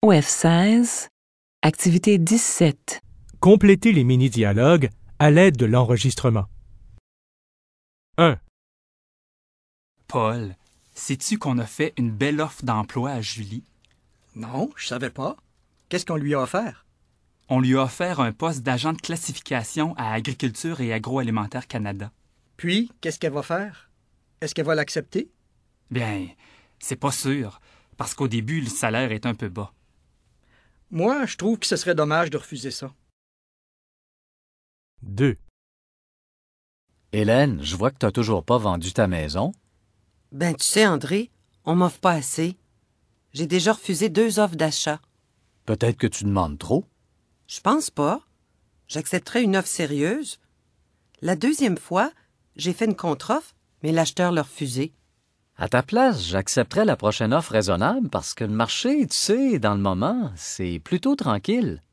OF16, activité 17. Complétez les mini-dialogues à l'aide de l'enregistrement. 1. Paul, sais-tu qu'on a fait une belle offre d'emploi à Julie? Non, je savais pas. Qu'est-ce qu'on lui a offert? On lui a offert un poste d'agent de classification à Agriculture et Agroalimentaire Canada. Puis, qu'est-ce qu'elle va faire? Est-ce qu'elle va l'accepter? Bien, c'est pas sûr, parce qu'au début, le salaire est un peu bas. Moi, je trouve que ce serait dommage de refuser ça. 2. Hélène, je vois que tu n'as toujours pas vendu ta maison. Ben, tu sais, André, on m'offre pas assez. J'ai déjà refusé 2 offres d'achat. Peut-être que tu demandes trop. Je pense pas. J'accepterais une offre sérieuse. La 2e fois, j'ai fait une contre-offre, mais l'acheteur l'a refusé. À ta place, j'accepterais la prochaine offre raisonnable parce que le marché, tu sais, dans le moment, c'est plutôt tranquille.